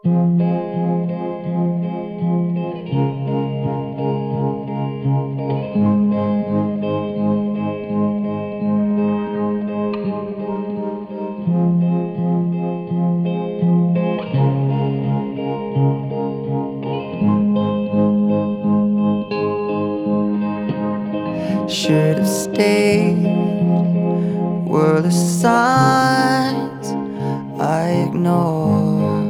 Should have stayed, were the signs I ignored.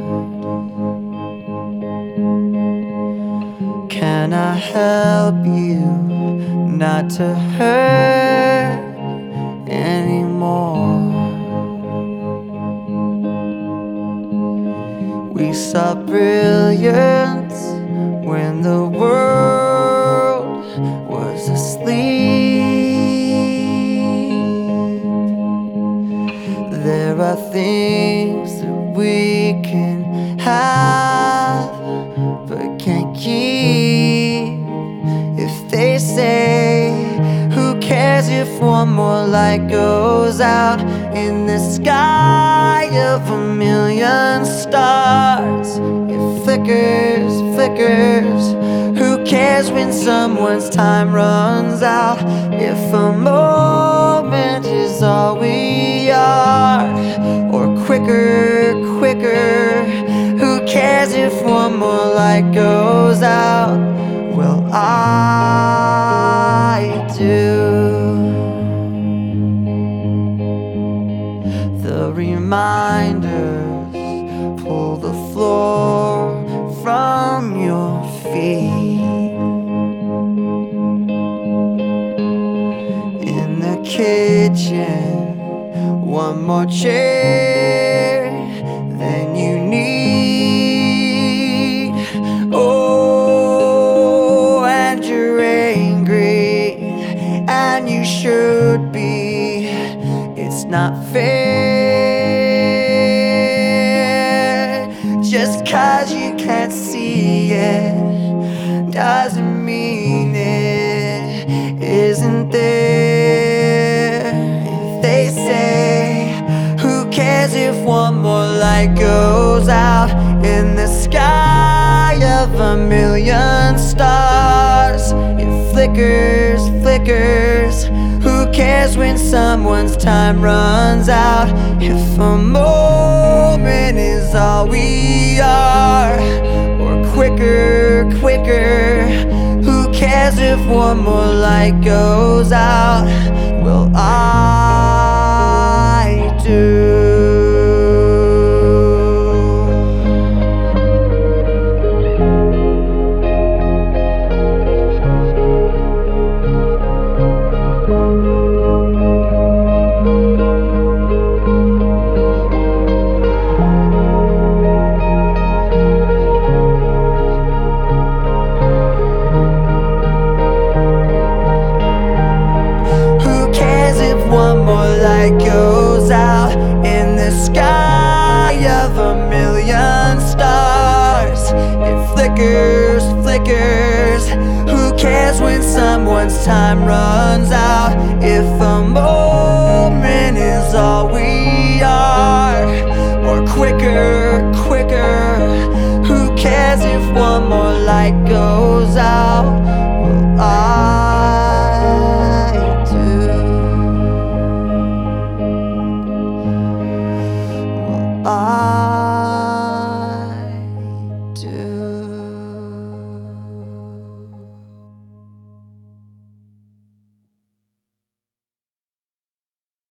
Can I help you not to hurt anymore? We saw brilliance when the world was asleep. There are things that we can have but can't keep. If they say, who cares if one more light goes out in the sky of a million stars? It flickers, flickers. Who cares when someone's time runs out? If a moment is all we are, or quicker, quicker. Who cares if one more light goes out? Well, I do. The reminders pull the floor from your feet. In the kitchen, one more chair than you need. Oh, and you're angry, and you should be. It's not fair. Just 'cause you can't see it doesn't mean it isn't there. If they say, who cares if one more light goes out in the sky of a million stars? It flickers, flickers. Who cares when someone's time runs out? If a moment is all we are, or quicker, quicker. Who cares if one more light goes out? Well, I do. One more light goes out in the sky of a million stars. It flickers, flickers. Who cares when someone's time runs out? If a moment